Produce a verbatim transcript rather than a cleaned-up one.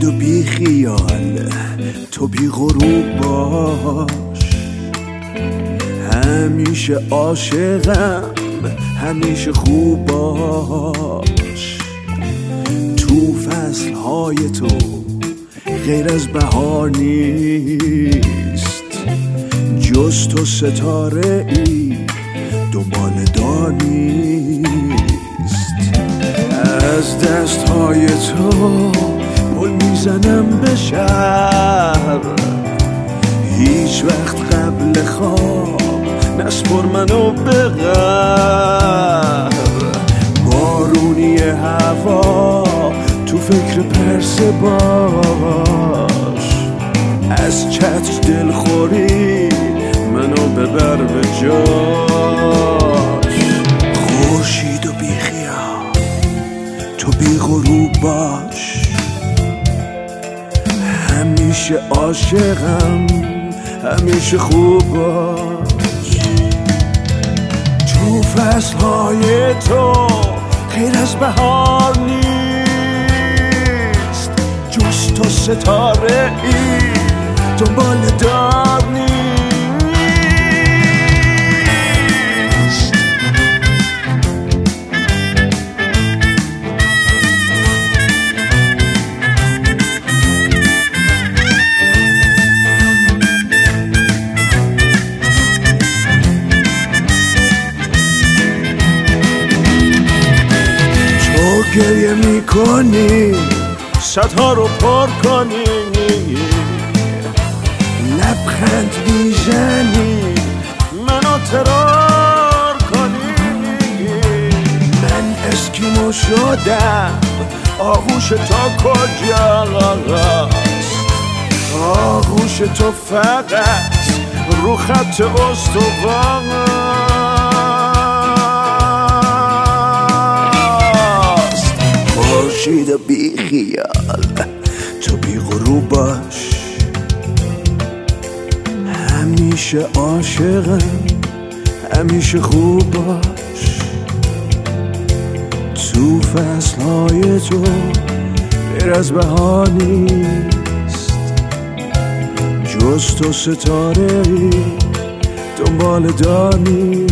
و بی خیال تو بی غروب باش، همیشه عاشقم همیشه خوب باش. تو فصلهای تو غیر از بهار نیست، جز تو ستاره ای دنبال دار نیست. از دستهای تو پل میزنم به شهر، هیچ وقت قبل خواب نسپر منو به غر. بارونی هوا تو فکر پرسه باش، از چتر دلخوری منو ببر به جاش. خورشید و بی خیال تو بی غروب باش، همیشه عاشقم همیشه خوب باش. تو فصلهای تو غیر از بهار نیست، جز تو ستاره ای دنبال دار نیست. گریه میکنی صدها رو پر کنی، لبخند میزنی منو ترار کنی. من اسکیمو شدم آغوش تا کجاست، آغوش تو فقط رو خط استوانه. خورشید و بی خیال تو بی غروب باش، همیشه عاشقم همیشه خوب باش. تو فصلهای تو غیر از بهار نیست، جز تو ستاره ای دنبال دار نیست.